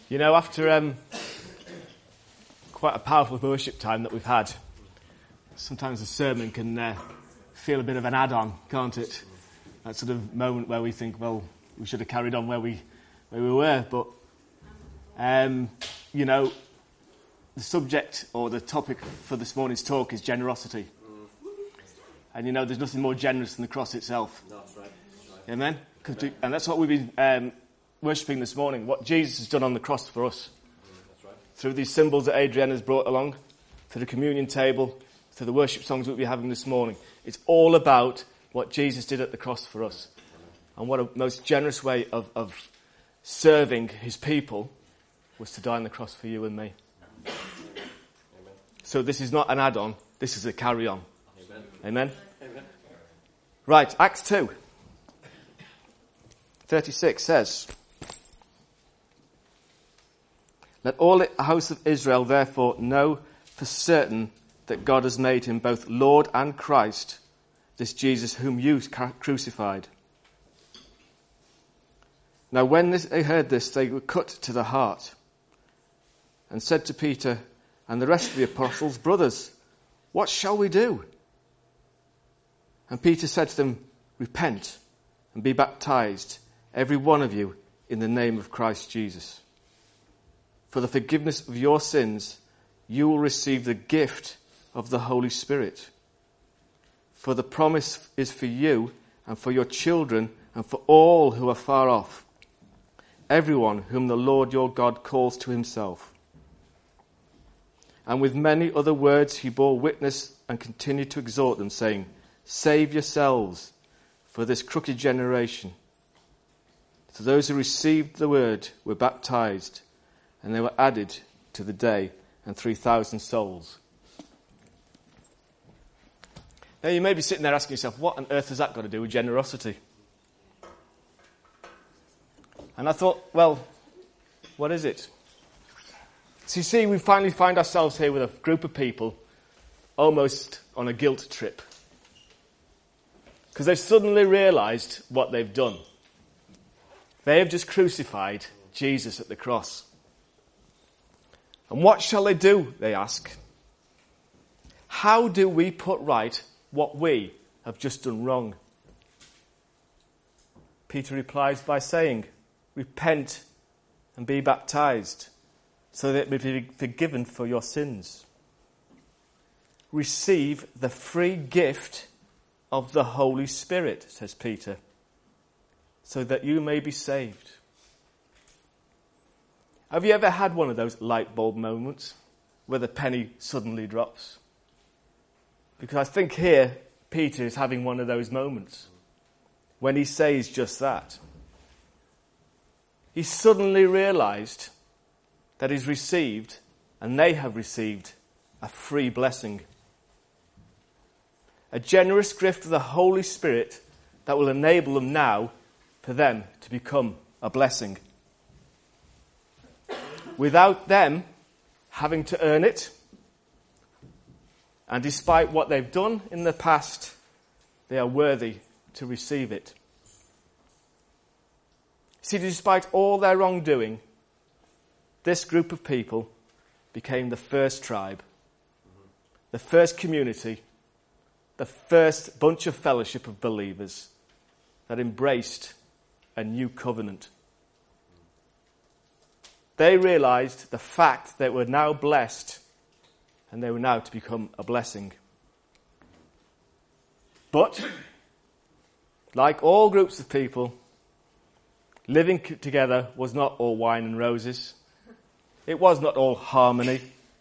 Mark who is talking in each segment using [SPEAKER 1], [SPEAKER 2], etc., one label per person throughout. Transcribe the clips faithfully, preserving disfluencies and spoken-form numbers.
[SPEAKER 1] You know, after um, quite a powerful worship time that we've had, sometimes a sermon can uh, feel a bit of an add-on, can't it? That sort of moment where we think, well, we should have carried on where we where we were. But, um, you know, the subject or the topic for this morning's talk is generosity. And, you know, there's nothing more generous than the cross itself.
[SPEAKER 2] That's right. That's right.
[SPEAKER 1] Amen? We, and that's what we've been um, worshipping this morning, what Jesus has done on the cross for us.
[SPEAKER 2] That's right.
[SPEAKER 1] Through these symbols that Adrienne has brought along, to the communion table, to the worship songs we'll be having this morning. It's all about what Jesus did at the cross for us. And what a most generous way of, of serving his people was to die on the cross for you and me.
[SPEAKER 2] Amen.
[SPEAKER 1] So this is not an add-on, this is a carry-on.
[SPEAKER 2] Amen.
[SPEAKER 1] Amen?
[SPEAKER 2] Amen.
[SPEAKER 1] Right, Acts two. thirty-six says, "Let all the house of Israel therefore know for certain that God has made him both Lord and Christ, this Jesus whom you crucified." Now when this, they heard this, they were cut to the heart, and said to Peter and the rest of the apostles, "Brothers, what shall we do?" And Peter said to them, "Repent and be baptized, every one of you, in the name of Christ Jesus. For the forgiveness of your sins, you will receive the gift of the Holy Spirit. For the promise is for you and for your children and for all who are far off, everyone whom the Lord your God calls to himself." And with many other words he bore witness and continued to exhort them, saying, "Save yourselves for this crooked generation." So those who received the word were baptized, and they were added to the day, and three thousand souls. Now you may be sitting there asking yourself, what on earth has that got to do with generosity? And I thought, well, what is it? So you see, we finally find ourselves here with a group of people almost on a guilt trip. Because they've suddenly realised what they've done. They have just crucified Jesus at the cross. And what shall they do, they ask. How do we put right what we have just done wrong? Peter replies by saying, "Repent and be baptized, so that you may be forgiven for your sins. Receive the free gift of the Holy Spirit," says Peter, "so that you may be saved." Have you ever had one of those light bulb moments where the penny suddenly drops? Because I think here Peter is having one of those moments when he says just that. He suddenly realised that he's received, and they have received, a free blessing. A generous gift of the Holy Spirit that will enable them now for them to become a blessing. Without them having to earn it, and despite what they've done in the past, they are worthy to receive it. See, despite all their wrongdoing, this group of people became the first tribe, the first community, the first bunch of fellowship of believers that embraced a new covenant. They realized the fact that they were now blessed, and they were now to become a blessing. But, like all groups of people, living together was not all wine and roses. It was not all harmony.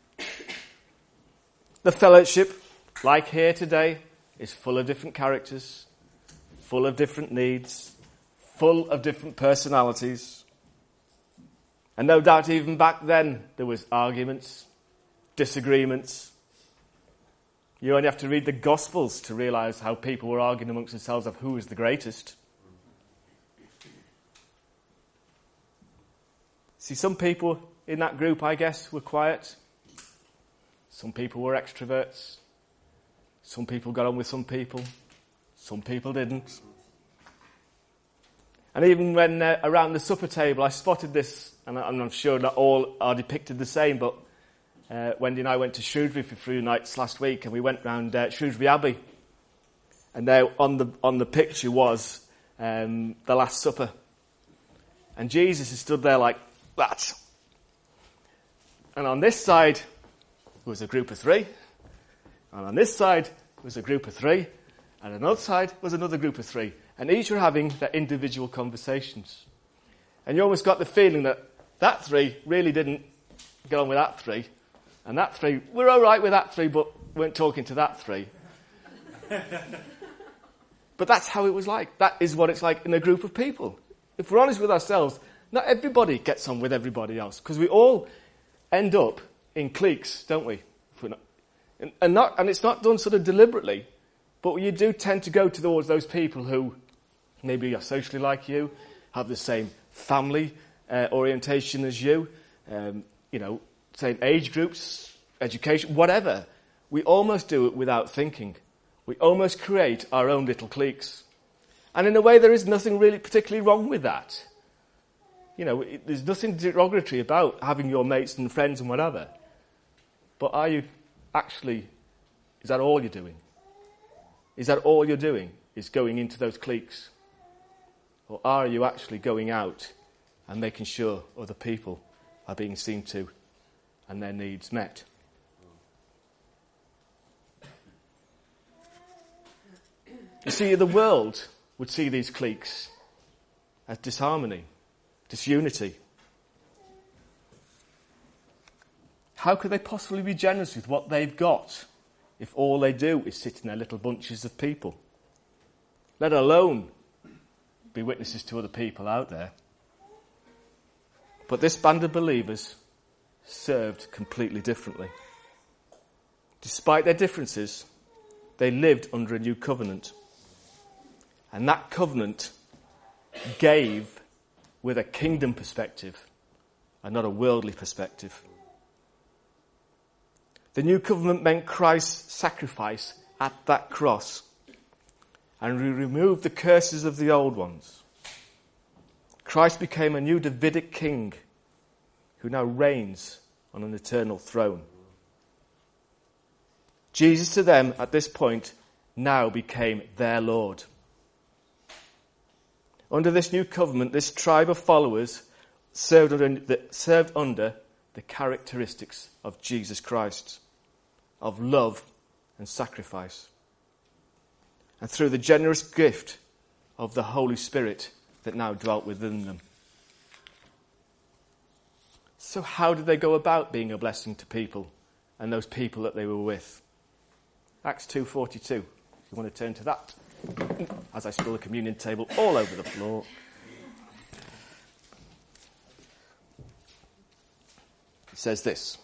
[SPEAKER 1] The fellowship, like here today, is full of different characters, full of different needs, full of different personalities. And no doubt even back then there was arguments, disagreements. You only have to read the Gospels to realise how people were arguing amongst themselves of who was the greatest. See, some people in that group, I guess, were quiet. Some people were extroverts. Some people got on with some people. Some people didn't. And even when uh, around the supper table, I spotted this, and I'm sure not all are depicted the same, but uh, Wendy and I went to Shrewsbury for three nights last week, and we went round uh, Shrewsbury Abbey. And there on the on the picture was um, the Last Supper. And Jesus is stood there like that. And on this side was a group of three. And on this side was a group of three. And on the other side was another group of three. And each were having their individual conversations. And you almost got the feeling that that three really didn't get on with that three. And that three, we're all right with that three, but weren't talking to that three. But that's how it was like. That is what it's like in a group of people. If we're honest with ourselves, not everybody gets on with everybody else. Because we all end up in cliques, don't we? If we're not, and, and, not, and it's not done sort of deliberately. But you do tend to go towards those people who maybe are socially like you, have the same family uh, orientation as you, um, you know, same age groups, education, whatever. We almost do it without thinking. We almost create our own little cliques. And in a way, there is nothing really particularly wrong with that. You know, it, there's nothing derogatory about having your mates and friends and whatever. But are you actually, is that all you're doing? Is that all you're doing, is going into those cliques? Or are you actually going out and making sure other people are being seen to and their needs met? You see, the world would see these cliques as disharmony, disunity. How could they possibly be generous with what they've got if all they do is sit in their little bunches of people? Let alone be witnesses to other people out there. But this band of believers served completely differently. Despite their differences, they lived under a new covenant. And that covenant gave with a kingdom perspective and not a worldly perspective. The new covenant meant Christ's sacrifice at that cross, and we removed the curses of the old ones. Christ became a new Davidic king who now reigns on an eternal throne. Jesus to them at this point now became their Lord. Under this new covenant, this tribe of followers served under the, served under the characteristics of Jesus Christ, of love and sacrifice. And through the generous gift of the Holy Spirit that now dwelt within them. So how did they go about being a blessing to people and those people that they were with? Acts two forty-two. If you want to turn to that. As I spill the communion table all over the floor. It says this.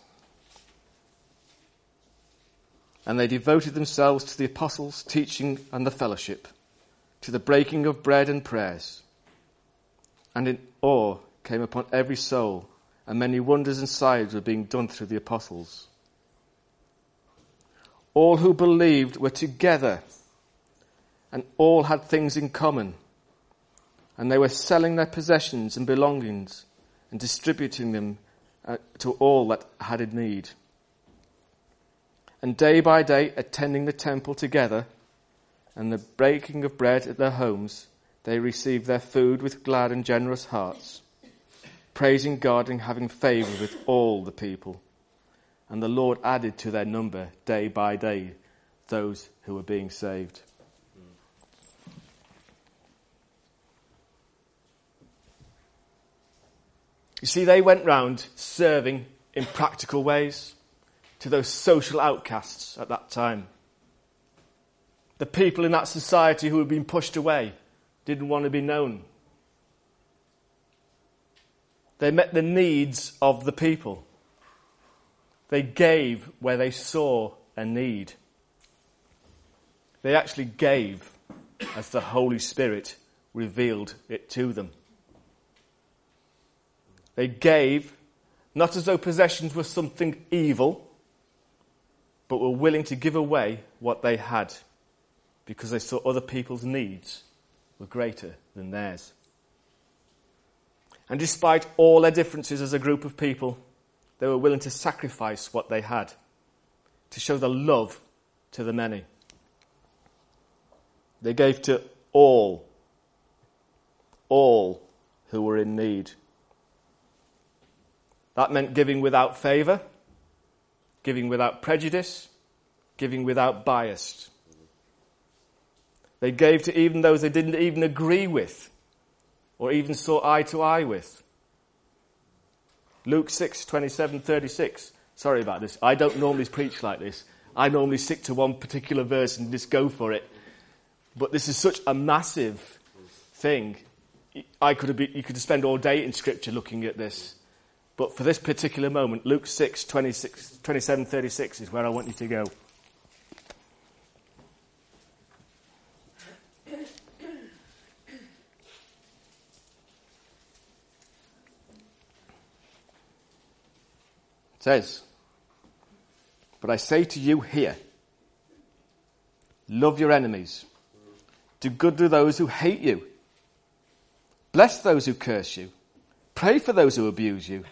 [SPEAKER 1] And they devoted themselves to the apostles' teaching and the fellowship, to the breaking of bread and prayers. And in awe came upon every soul, and many wonders and signs were being done through the apostles. All who believed were together, and all had things in common. And they were selling their possessions and belongings and distributing them uh, to all that had in need. And day by day, attending the temple together and the breaking of bread at their homes, they received their food with glad and generous hearts, praising God and having favour with all the people. And the Lord added to their number day by day those who were being saved. You see, they went round serving in practical ways to those social outcasts at that time. The people in that society who had been pushed away, didn't want to be known. They met the needs of the people. They gave where they saw a need. They actually gave as the Holy Spirit revealed it to them. They gave not as though possessions were something evil, but were willing to give away what they had because they saw other people's needs were greater than theirs. And despite all their differences as a group of people, they were willing to sacrifice what they had to show the love to the many. They gave to all, all who were in need. That meant giving without favour, giving without prejudice, giving without bias. They gave to even those they didn't even agree with or even saw eye to eye with. Luke six, twenty-seven, thirty-six. Sorry about this. I don't normally preach like this. I normally stick to one particular verse and just go for it. But this is such a massive thing. I could have been, you could spend all day in Scripture looking at this. But for this particular moment, Luke six, twenty-six, twenty-seven, thirty-six is where I want you to go. It says, "But I say to you here, love your enemies. Do good to those who hate you. Bless those who curse you. Pray for those who abuse you.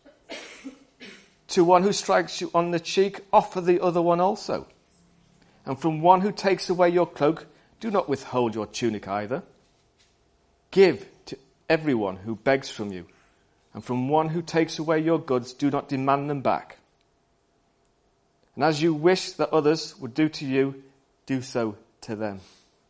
[SPEAKER 1] To one who strikes you on the cheek, offer the other one also. And from one who takes away your cloak, do not withhold your tunic either. Give to everyone who begs from you. And from one who takes away your goods, do not demand them back. And as you wish that others would do to you, do so to them.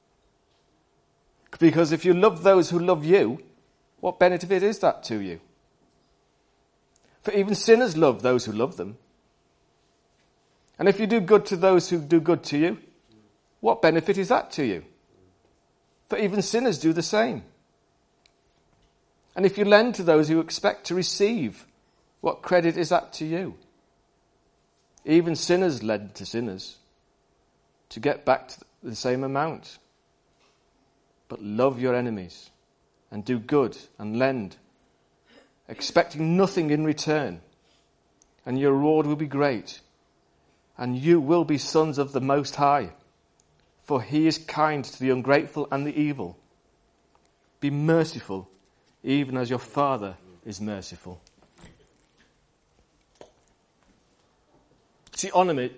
[SPEAKER 1] Because if you love those who love you, what benefit is that to you? For even sinners love those who love them. And if you do good to those who do good to you, what benefit is that to you? For even sinners do the same. And if you lend to those who expect to receive, what credit is that to you? Even sinners lend to sinners to get back to the same amount. But love your enemies and do good and lend, expecting nothing in return, and your reward will be great, and you will be sons of the Most High, for he is kind to the ungrateful and the evil. Be merciful, even as your Father is merciful." See, enemy,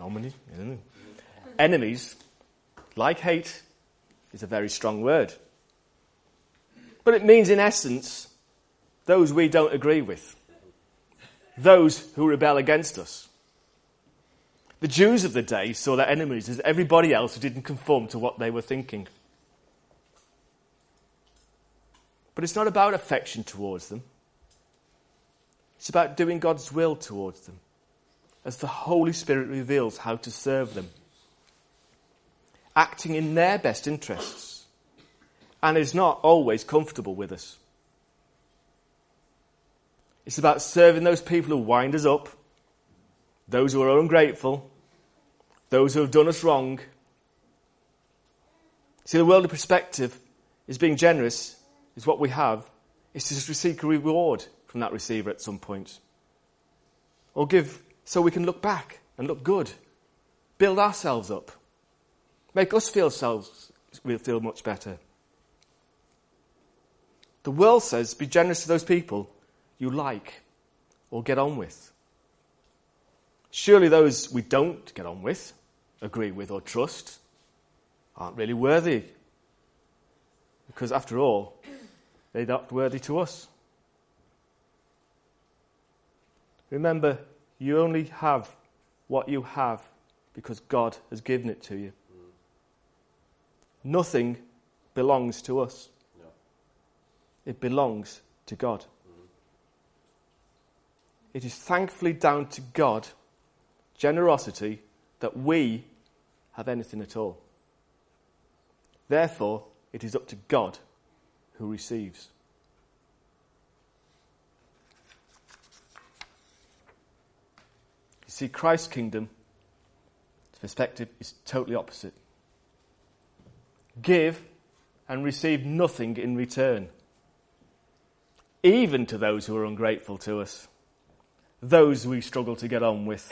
[SPEAKER 1] enemies, like hate, is a very strong word. But it means, in essence, those we don't agree with. Those who rebel against us. The Jews of the day saw their enemies as everybody else who didn't conform to what they were thinking. But it's not about affection towards them. It's about doing God's will towards them, as the Holy Spirit reveals how to serve them, acting in their best interests, and is not always comfortable with us. It's about serving those people who wind us up, those who are ungrateful, those who have done us wrong. See, the worldly perspective is being generous is what we have, is to seek a reward from that receiver at some point. Or give so we can look back and look good, build ourselves up, make us feel ourselves, we'll feel much better. The world says be generous to those people you like or get on with. Surely those we don't get on with, agree with or trust aren't really worthy. Because after all, they're not worthy to us. Remember, you only have what you have because God has given it to you. Mm. Nothing belongs to us. No. It belongs to God. Mm. It is thankfully down to God, generosity, that we have anything at all. Therefore, it is up to God who receives. You see, Christ's kingdom, its perspective is totally opposite. Give and receive nothing in return, even to those who are ungrateful to us, those we struggle to get on with.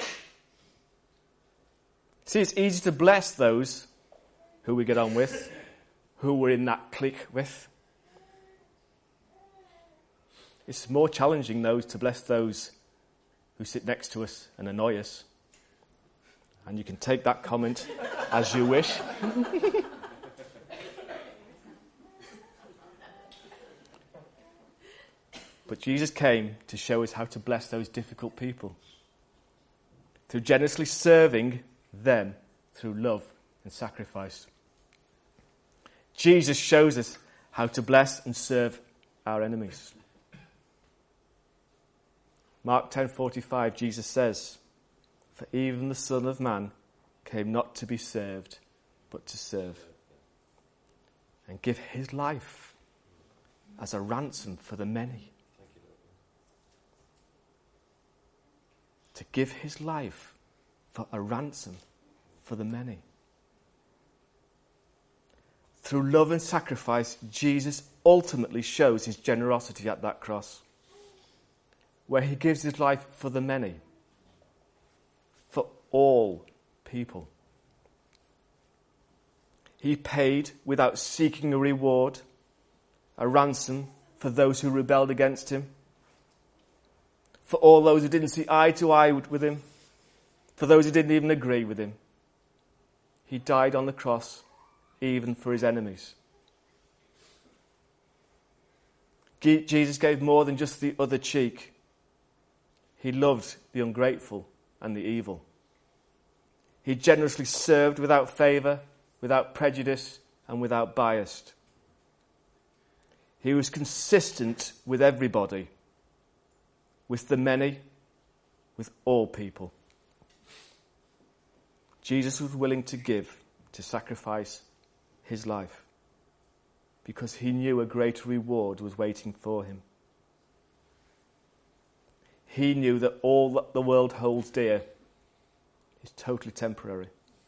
[SPEAKER 1] See, it's easy to bless those who we get on with, who we're in that clique with. It's more challenging, though, to bless those who sit next to us and annoy us. And you can take that comment as you wish. But Jesus came to show us how to bless those difficult people, through generously serving them through love and sacrifice. Jesus shows us how to bless and serve our enemies. Mark ten forty-five, Jesus says, "For even the Son of Man came not to be served, but to serve, and give his life as a ransom for the many." To give his life for a ransom for the many. Through love and sacrifice, Jesus ultimately shows his generosity at that cross, where he gives his life for the many, for all people. He paid without seeking a reward, a ransom for those who rebelled against him, for all those who didn't see eye to eye with him, for those who didn't even agree with him. He died on the cross, even for his enemies. Jesus gave more than just the other cheek. He loved the ungrateful and the evil. He generously served without favour, without prejudice, and without bias. He was consistent with everybody, with the many, with all people. Jesus was willing to give, to sacrifice his life, because he knew a greater reward was waiting for him. He knew that all that the world holds dear is totally temporary.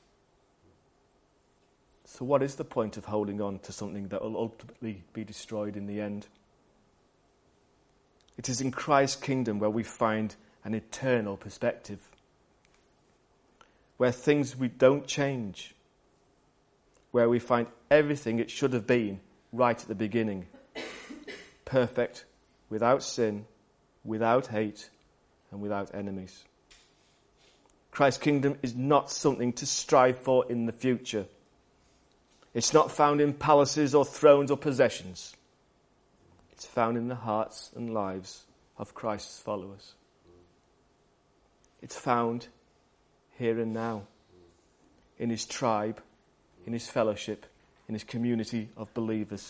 [SPEAKER 1] So what is the point of holding on to something that will ultimately be destroyed in the end? It is in Christ's kingdom where we find an eternal perspective, where things we don't change, where we find everything it should have been right at the beginning, perfect, without sin, without hate, and without enemies. Christ's kingdom is not something to strive for in the future. It's not found in palaces or thrones or possessions. It's found in the hearts and lives of Christ's followers. It's found here and now, in his tribe, in his fellowship, in his community of believers.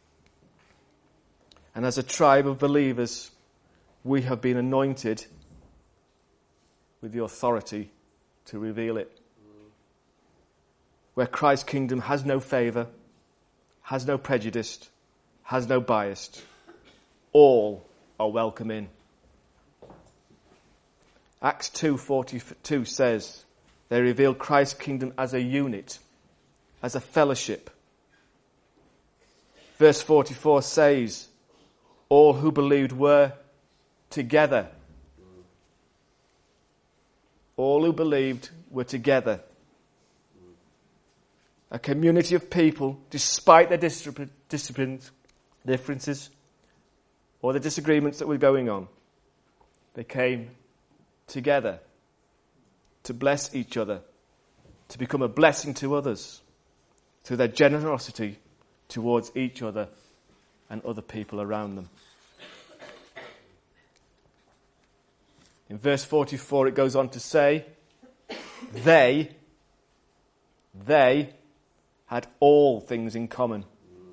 [SPEAKER 1] And as a tribe of believers, we have been anointed with the authority to reveal it. Where Christ's kingdom has no favour, has no prejudice, has no bias, all are welcome in. Acts two forty-two says they reveal Christ's kingdom as a unit, as a fellowship. Verse forty-four says all who believed were together. All who believed were together. A community of people, despite their disciplines, differences, or the disagreements that were going on, they came together to bless each other, to become a blessing to others through their generosity towards each other and other people around them. In verse forty-four, it goes on to say, they, they had all things in common.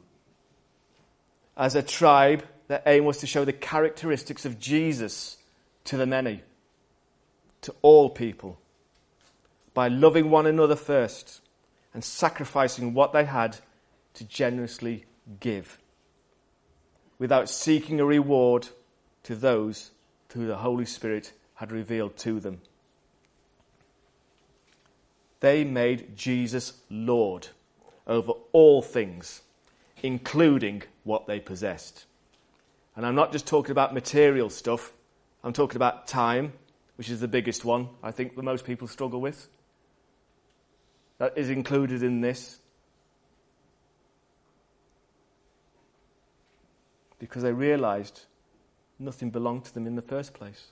[SPEAKER 1] As a tribe, their aim was to show the characteristics of Jesus to the many, to all people, by loving one another first and sacrificing what they had to generously give, without seeking a reward to those who the Holy Spirit had revealed to them. They made Jesus Lord over all things, including what they possessed. And I'm not just talking about material stuff. I'm talking about time, which is the biggest one I think that most people struggle with. That is included in this. Because they realized nothing belonged to them in the first place.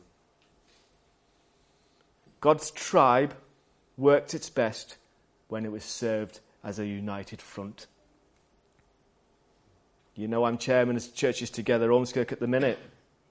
[SPEAKER 1] God's tribe worked its best when it was served as a united front. You know, I'm chairman of Churches Together, Ormskirk at the minute.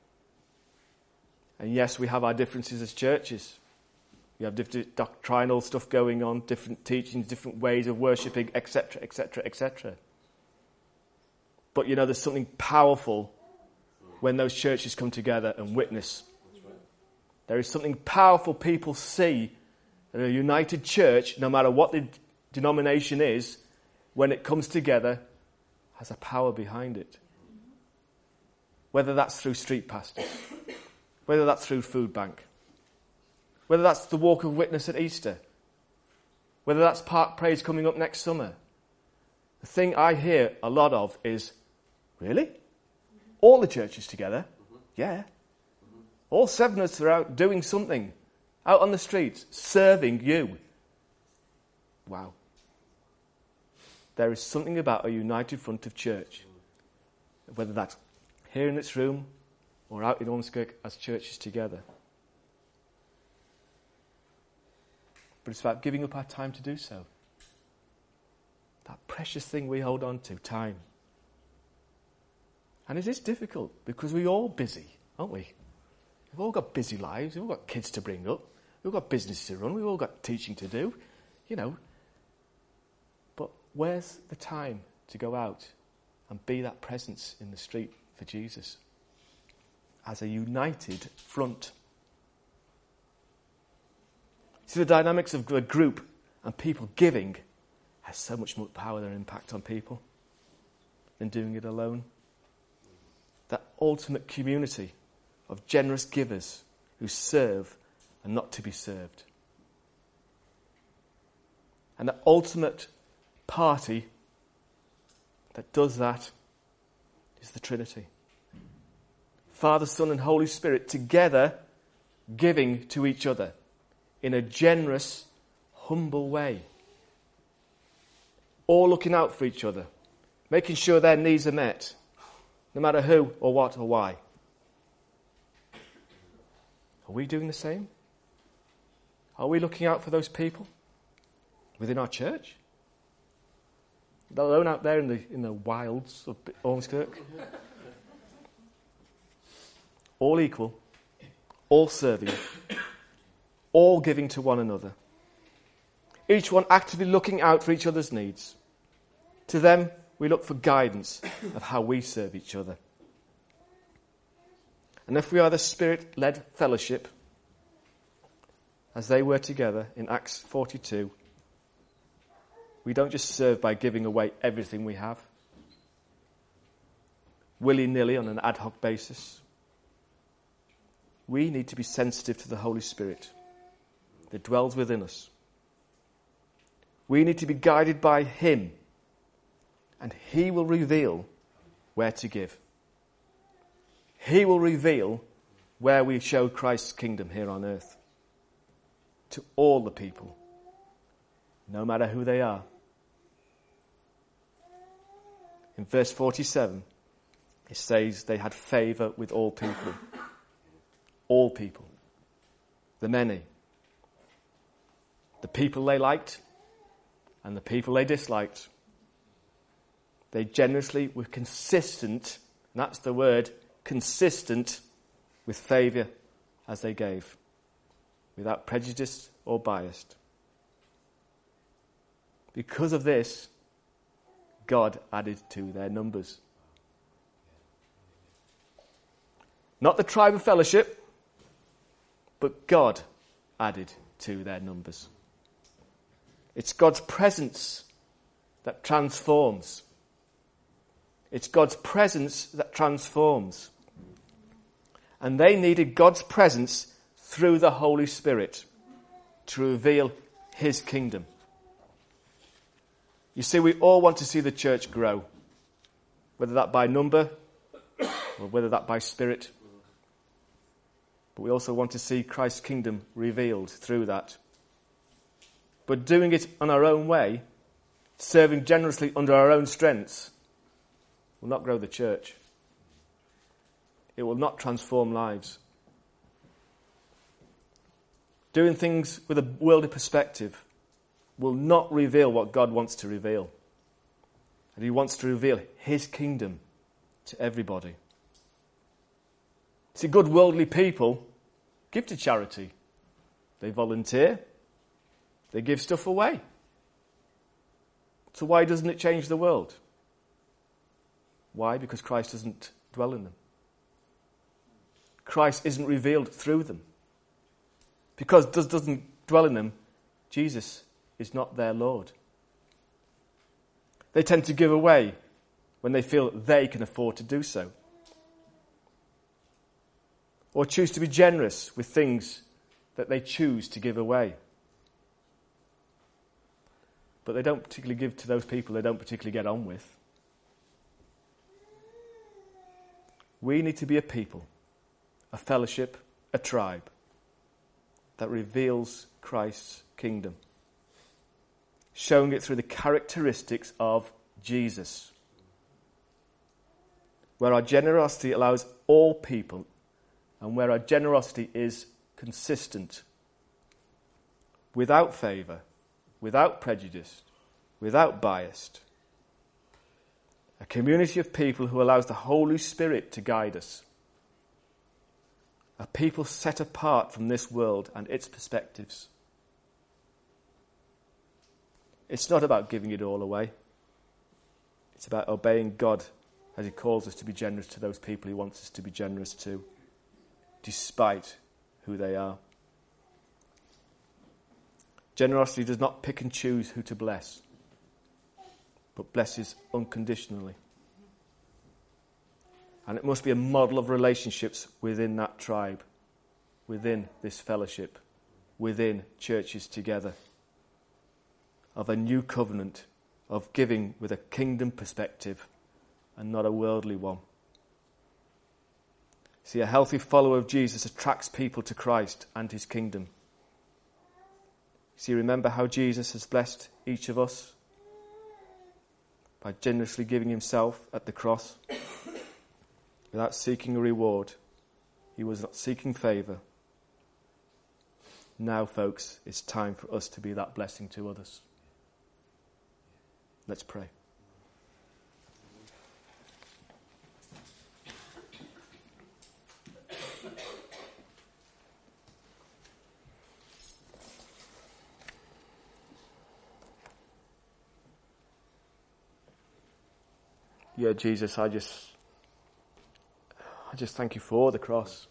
[SPEAKER 1] And yes, we have our differences as churches. We have different doctrinal stuff going on, different teachings, different ways of worshipping, et cetera, et cetera, et cetera. But you know, there's something powerful when those churches come together and witness. Right. There is something powerful people see in a united church, no matter what the denomination is, when it comes together, has a power behind it. Whether that's through street pastors, whether that's through food bank, whether that's the walk of witness at Easter, whether that's Park Praise coming up next summer. The thing I hear a lot of is, really? All the churches together? Mm-hmm. Yeah. Mm-hmm. All seven of us are out doing something, out on the streets, serving you. Wow. There is something about a united front of church, whether that's here in this room or out in Ormskirk as churches together. But it's about giving up our time to do so. That precious thing we hold on to, time. And it is difficult because we're all busy, aren't we? We've all got busy lives. We've all got kids to bring up. We've got business to run. We've all got teaching to do, you know. But where's the time to go out and be that presence in the street for Jesus as a united front? See, the dynamics of a group and people giving has so much more power and impact on people than doing it alone. That ultimate community of generous givers who serve and not to be served. And the ultimate party that does that is the Trinity. Father, Son, and Holy Spirit together giving to each other in a generous, humble way. All looking out for each other, making sure their needs are met, no matter who or what or why. Are we doing the same? Are we looking out for those people within our church? Let alone out there in the in the wilds of Ormskirk. All equal, all serving, all giving to one another. Each one actively looking out for each other's needs. To them, we look for guidance of how we serve each other. And if we are the Spirit-led fellowship, as they were together in Acts forty-two, we don't just serve by giving away everything we have, willy-nilly on an ad hoc basis. We need to be sensitive to the Holy Spirit that dwells within us. We need to be guided by Him, and He will reveal where to give. He will reveal where we show Christ's kingdom here on earth to all the people, no matter who they are. In verse forty-seven, it says they had favour with all people. All people. The many. The people they liked and the people they disliked. They generously were consistent, and that's the word, consistent with favour as they gave, without prejudice or bias. Because of this, God added to their numbers. Not the tribe of fellowship, but God added to their numbers. It's God's presence that transforms. It's God's presence that transforms. And they needed God's presence through the Holy Spirit to reveal His kingdom. You see, we all want to see the church grow, whether that by number or whether that by spirit. But we also want to see Christ's kingdom revealed through that. But doing it on our own way, serving generously under our own strengths, will not grow the church. It will not transform lives. Doing things with a worldly perspective will not reveal what God wants to reveal. And he wants to reveal his kingdom to everybody. See, good worldly people give to charity. They volunteer. They give stuff away. So why doesn't it change the world? Why? Because Christ doesn't dwell in them. Christ isn't revealed through them. Because does doesn't dwell in them, Jesus is not their Lord. They tend to give away when they feel they can afford to do so. Or choose to be generous with things that they choose to give away. But they don't particularly give to those people they don't particularly get on with. We need to be a people, a fellowship, a tribe that reveals Christ's kingdom, showing it through the characteristics of Jesus, where our generosity allows all people and where our generosity is consistent, without favour, without prejudice, without bias. A community of people who allows the Holy Spirit to guide us. A people set apart from this world and its perspectives. It's not about giving it all away. It's about obeying God as he calls us to be generous to those people he wants us to be generous to, despite who they are. Generosity does not pick and choose who to bless, but blesses unconditionally. And it must be a model of relationships within that tribe, within this fellowship, within churches together, of a new covenant, of giving with a kingdom perspective and not a worldly one. See, a healthy follower of Jesus attracts people to Christ and his kingdom. See, remember how Jesus has blessed each of us? By generously giving himself at the cross, without seeking a reward. He was not seeking favour. Now, folks, it's time for us to be that blessing to others. Let's pray. Yeah, Jesus, I just, I just thank you for the cross.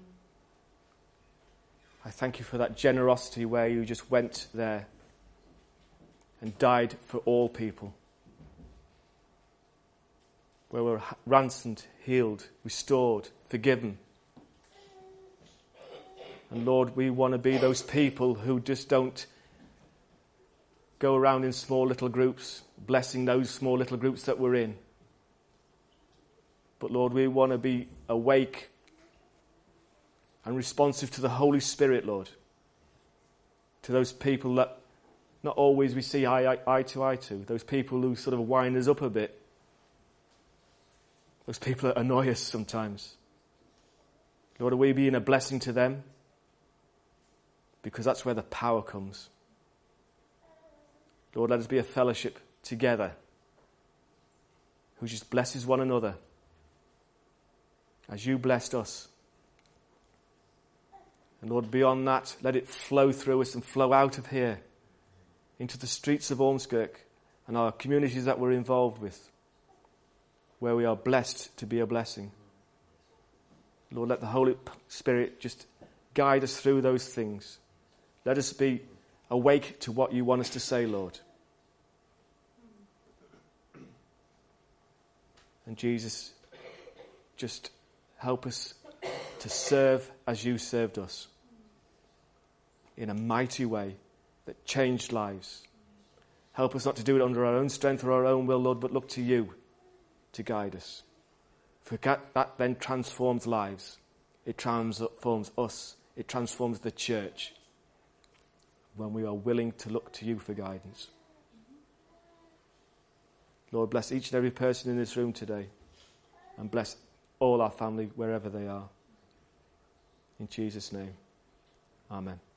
[SPEAKER 1] I thank you for that generosity where you just went there and died for all people. Where we're ransomed, healed, restored, forgiven. And Lord, we want to be those people who just don't go around in small little groups, blessing those small little groups that we're in. But Lord, we want to be awake and responsive to the Holy Spirit, Lord. To those people that not always we see eye, eye, eye to eye to. Those people who sort of wind us up a bit. Those people that annoy us sometimes. Lord, are we being a blessing to them? Because that's where the power comes. Lord, let us be a fellowship together who just blesses one another as you blessed us. And Lord, beyond that, let it flow through us and flow out of here into the streets of Ormskirk and our communities that we're involved with, where we are blessed to be a blessing. Lord, let the Holy Spirit just guide us through those things. Let us be awake to what you want us to say, Lord. And Jesus, just help us to serve as you served us in a mighty way that changed lives. Help us not to do it under our own strength or our own will, Lord, but look to you to guide us. For that then transforms lives. It transforms us. It transforms the church when we are willing to look to you for guidance. Lord, bless each and every person in this room today and bless all our family, wherever they are. In Jesus' name, amen.